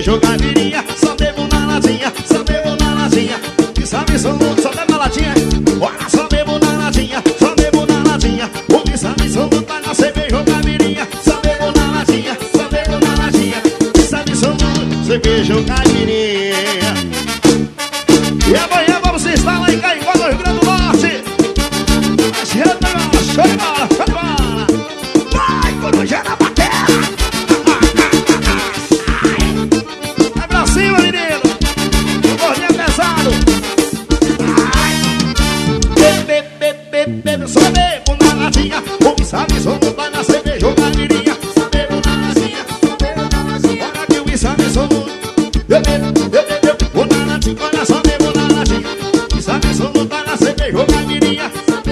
cerveja caipirinha, só bebo na latinha, só bebo na latinha. Que sabe sou louco, só bebo na latinha. Olha, só bebo na latinha, só bebo na latinha. O que sabe sou louco, tá na cerveja caipirinha, só bebo na latinha, só bebo na latinha. Que sabe sou louco, cerveja caipirinha. E amanhã vamos estar lá em Caimbó, no Rio Grande do Norte. Show de bola, show de bola. Vai, Corujá na batera. Vai pra cima, menino. O gordinho é pesado. Bebe, só bebo na latinha. O que sabe só não vai na cerveja ou caipirinha. Só bebo na latinha, só bebo na latinha. Olha que o que sabe só não. Eu bebo na latinha. Olha só bebo na latinha. O que sabe só não vai na cerveja ou caipirinha.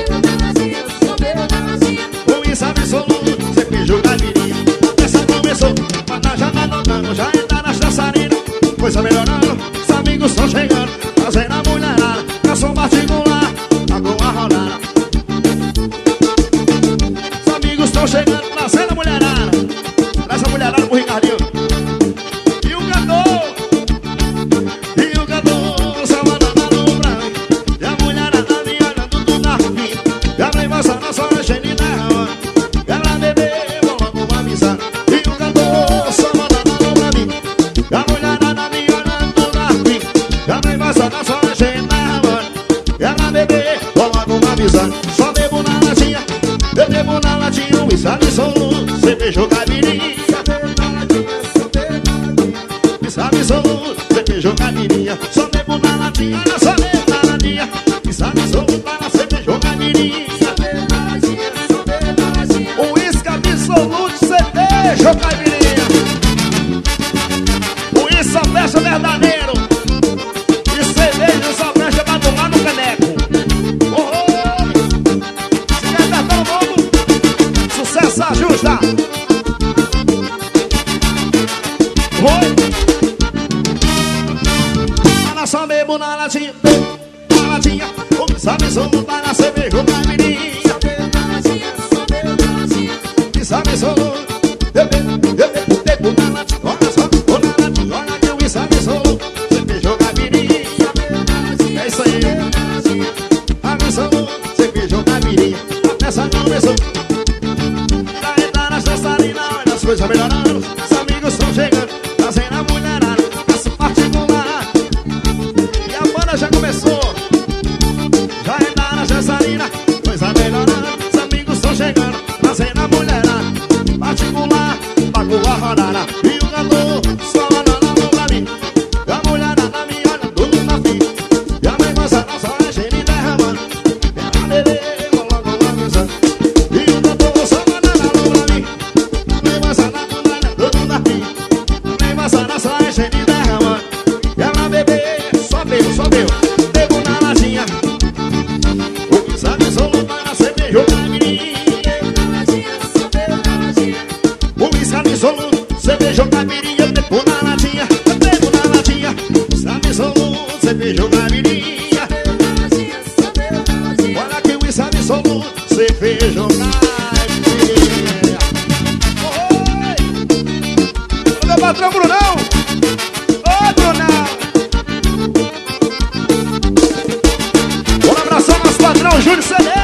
Sabe só não, você beijou caipirinha. Essa começou, mas nós já tá notando. Já entra nas dançarinas, coisa melhorando. Os amigos estão chegando, fazendo a mulherada. Canção particular, pagou a rodada. Os amigos estão chegando, trazendo a mulherada. Traz a mulherada pro Ricardinho. E o cantor, só mandando no branco. E a mulherada me olhando tudo na fim. E a lembrança na sua genina. Só bebo na latinha, eu bebo na latinha. O sabe sou louco, você beijou caipirinha. O sabe sou louco, você beijou caipirinha. Só bebo na latinha, só bebo na latinha. O sabe sou louco, você beijou caipirinha. O uísque absoluto, você beijou caipirinha. O uísque só fecha verdadeiro. E cerveja só fecha pra tomar no caneco. Sucesso justa. Oi. Olha só bebo na latinha, na latinha. O que sabe só não tá na cerveja ou caipirinha. Que sabe só não. Eu bebo na latinha. Olha só, na latinha. Olha que eu sabe só não. Cerveja ou caipirinha. É isso aí. A missão, cerveja ou caipirinha. Essa começou. Coisa melhorando, os amigos estão chegando, trazendo a mulherada, essa particular. E a banda já começou, já entra na dançarina. Coisa melhorando, os amigos estão chegando, trazendo a mulherada, particular, pagou a rodada. E o cantor só mandando pra mim. E a mulherada me olha tudo na fila. E a mãe moça não só é gente derramando. Ela bebê, logo avisando. E o cantor só mandando pra mim. Só é gente derramando. E ela bebê, só bebo. Bebo na latinha. O que sabe só não vai na cerveja ou caipirinha. O que sabe só não, cerveja ou caipirinha. Bebo na latinha, bebo na latinha. Sabe só não, cerveja ou caipirinha. Olha que o sabe só não, cerveja ou caipirinha. Oi! O meu patrão Brunão. Um abração ao nosso patrão Júlio Cedê.